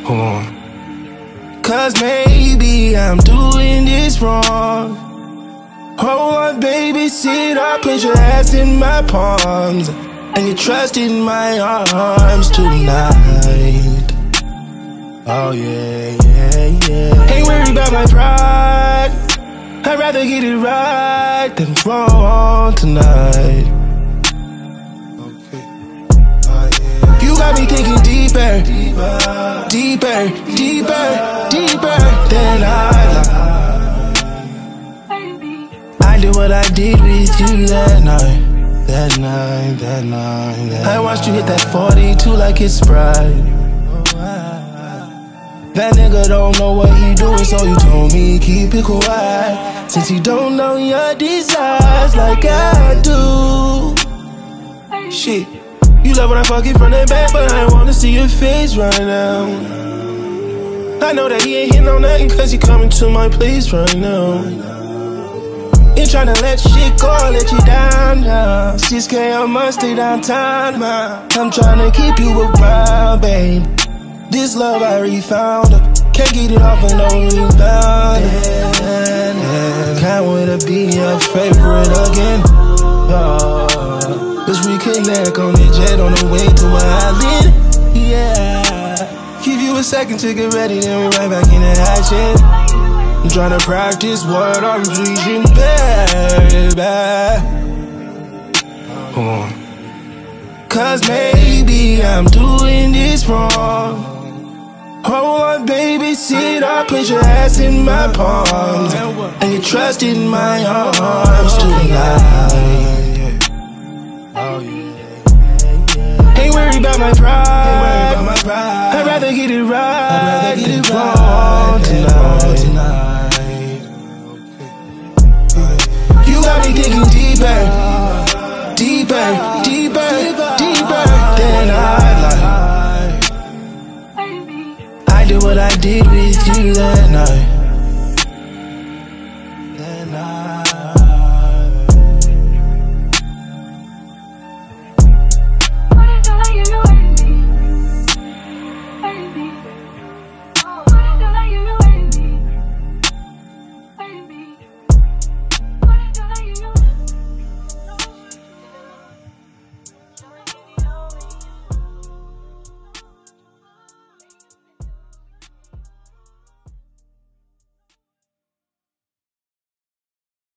Hold on. Cause maybe I'm doing this wrong. Hold on, baby, sit up, put your ass in my palms, and your trust in my arms tonight. Oh yeah, yeah, yeah. Ain't worried about my pride, I'd rather get it right than wrong tonight. You got me thinking deeper, deeper, deeper, deeper than I did what I did with you that night. I watched you hit that 42 like it's Sprite. That nigga don't know what he doing, so you told me keep it quiet, since he don't know your desires like I do. Shit, you love when I fuck it from the back, but I wanna see your face right now. I know that he ain't hitting on nothing, cause he coming to my place right now. Ain't tryna let shit go, let you down now. 6K a month, stay downtown, man. I'm tryna keep you around, babe. This love I refound, can't get it off of no rebound. Can't wait to be your favorite again. Let's reconnect on the jet on the way to my island. Yeah, give you a second to get ready, then we right back in the action. I'm tryna practice what I'm preaching, baby. Hold on. Cause maybe I'm doing this wrong. Hold on, baby, sit up, put your ass in my palms, and your trust in my arms tonight. Ain't worried about my pride, I'd rather get it right than wrong tonight. You got me thinking deeper, deeper, deeper, deeper than I did what I did with you that night.